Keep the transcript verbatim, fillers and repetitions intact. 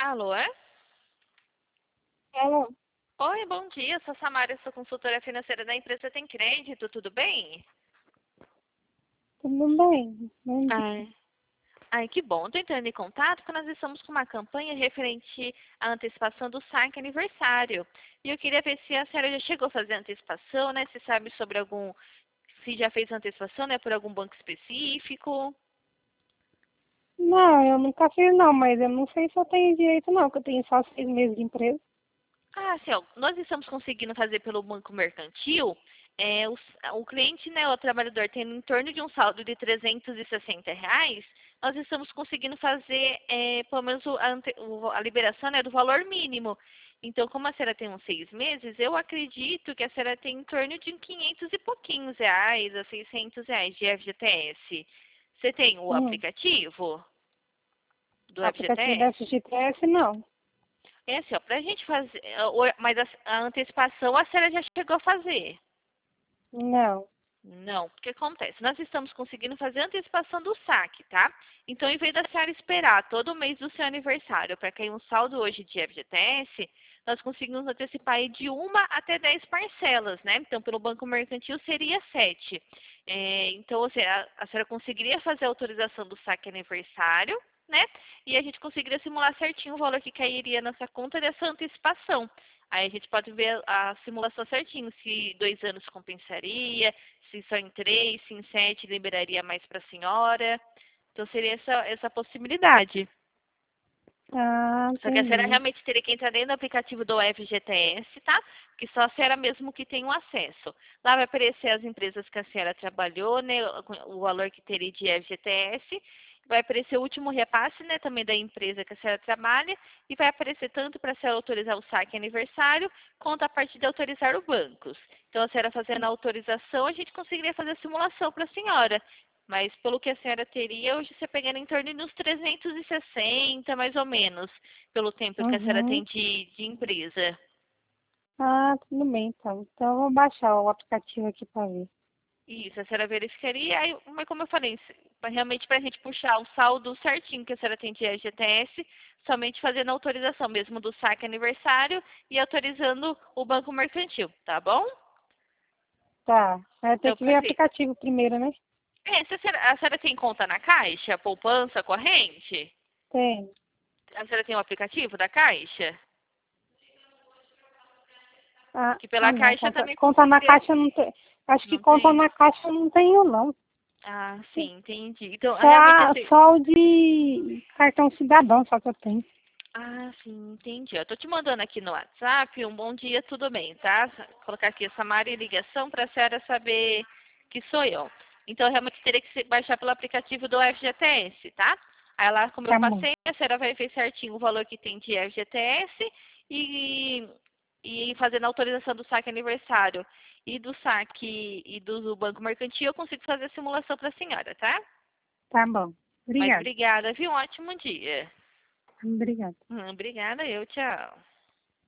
Alô? Alô, Oi, bom dia. Sou Samara, sou consultora financeira da empresa Tem Crédito, tudo bem? tudo bem? Bom dia. Ai, ai, que bom. Estou entrando em contato porque nós estamos com uma campanha referente à antecipação do saque aniversário. E eu queria ver se a senhora já chegou a fazer a antecipação, né? Se sabe sobre algum, se já fez a antecipação, né? Por algum banco específico. Não, eu nunca fiz não, mas eu não sei se eu tenho direito não, porque eu tenho só seis meses de empresa. Ah, sim, ó, nós estamos conseguindo fazer pelo Banco Mercantil. É, o, o cliente, né, o trabalhador, tendo em torno de um saldo de trezentos e sessenta reais, nós estamos conseguindo fazer é, pelo menos o- a, ante- o- a liberação, né, do valor mínimo. Então, como a senhora tem uns seis meses, eu acredito que a senhora tem em torno de quinhentos e pouquinhos reais a seiscentos reais de F G T S. Você tem o Hum, aplicativo do aplicativo da F G T S? F G T S não. É assim, ó, pra gente fazer, o- mas a, a antecipação a senhora já chegou a fazer. Não. Não, o que acontece? Nós estamos conseguindo fazer a antecipação do saque, tá? Então, em vez da senhora esperar todo mês do seu aniversário para cair um saldo hoje de F G T S, nós conseguimos antecipar aí de uma até dez parcelas, né? Então, pelo Banco Mercantil seria sete. É, então, ou seja, a, a senhora conseguiria fazer a autorização do saque aniversário, né? E a gente conseguiria simular certinho o valor que cairia nessa conta dessa antecipação. Aí a gente pode ver a simulação certinho, se dois anos compensaria, se só em três, se em sete liberaria mais para a senhora. Então seria essa, essa possibilidade. Ah, Só que a senhora entendi. realmente teria que entrar dentro do aplicativo do F G T S, tá? Que só a senhora mesmo que tem o acesso. Lá vai aparecer as empresas que a senhora trabalhou, né? O valor que teria de F G T S. Vai aparecer o último repasse, né? Também da empresa que a senhora trabalha. E vai aparecer tanto para a senhora autorizar o saque aniversário, quanto a parte de autorizar os bancos. Então, a senhora fazendo a autorização, a gente conseguiria fazer a simulação para a senhora. Mas pelo que a senhora teria, hoje você pegando em torno de uns trezentos e sessenta, mais ou menos, pelo tempo que a senhora Uhum. tem de, de empresa. Ah, tudo bem então. Então eu vou baixar o aplicativo aqui para ver. Isso, a senhora verificaria, aí, mas como eu falei, se- pra- realmente para a gente puxar o saldo certinho que a senhora tem de F G T S, somente fazendo a autorização mesmo do saque aniversário e autorizando o banco mercantil, tá bom? Tá. Vai ter Então, que ver o perfeito. aplicativo primeiro, né? É, se a senhora, a senhora tem conta na Caixa, poupança corrente? Tem. A senhora tem o aplicativo da Caixa? Ah, Que ah pela não. Caixa Conta, também conta na conseguiria. caixa não tem. Acho que Não conta tem? na caixa eu não tenho não. Ah, sim, entendi. Então, Só, realmente a- assim. só o de cartão cidadão, só que eu tenho. Ah, sim, entendi. Eu tô te mandando aqui no WhatsApp um bom dia, tudo bem, tá? Vou colocar aqui essa Maria ligação para a senhora saber que sou eu. Então, realmente teria que se- baixar pelo aplicativo do F G T S, tá? Aí lá, como eu Tá bom. passei, a senhora vai ver certinho o valor que tem de F G T S e, e fazendo a autorização do saque aniversário e do saque e do, do Banco Mercantil, eu consigo fazer a simulação para a senhora, tá? Tá bom. Mas Obrigada. obrigada, viu? Um ótimo dia. Obrigada. Hum, Obrigada, eu, tchau.